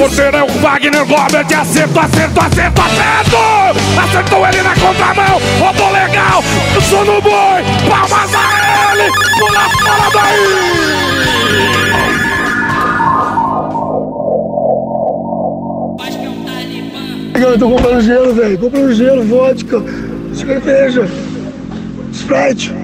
porteirão, Wagner Robert, acertou. Acertou ele na contramão, rodou legal, puxou no boi, palmas a ele, pula fora daí! Eu tô comprando gelo, velho. Comprando gelo, vodka, cerveja, Sprite.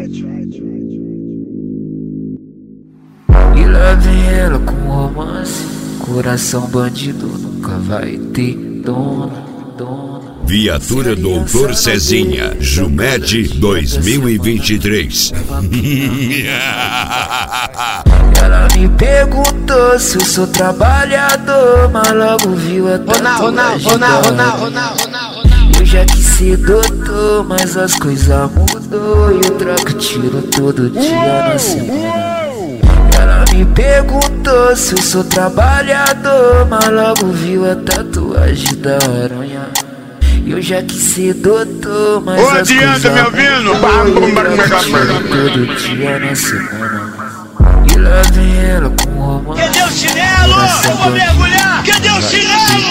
E lá vem ela com romance. Coração bandido nunca vai ter dono. Viatura Doutor Cezinha, Jumed 2023. Ela me perguntou se eu sou trabalhador, mas logo viu a tatuagem dela. Eu já quis ser doutor, mas as coisas mudou. E eu troco tiro todo dia na semana. Ela me perguntou se eu sou trabalhador, mas logo viu a tatuagem da aranha. Eu já quis ser doutor, mas as coisas me ouvindo? todo dia na semana. E lá vem ela com romance. Cadê o chinelo? Eu vou mergulhar! Cadê o chinelo?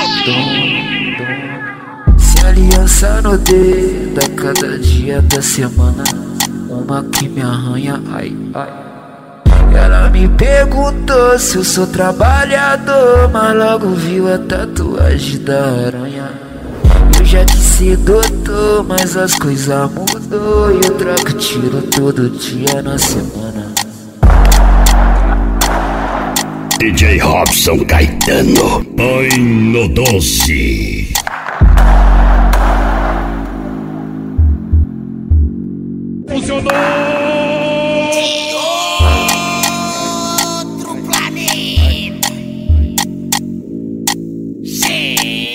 Se aliança no dedo a cada dia da semana, uma que me arranha, ai. Ela me perguntou se eu sou trabalhador, mas logo viu a tatuagem da aranha. Eu já quis ser doutor, mas as coisas mudou. E eu troco tiro todo dia na semana. DJ Robson Caetano, põe no 12. Funcionou! Outro planeta. Sim.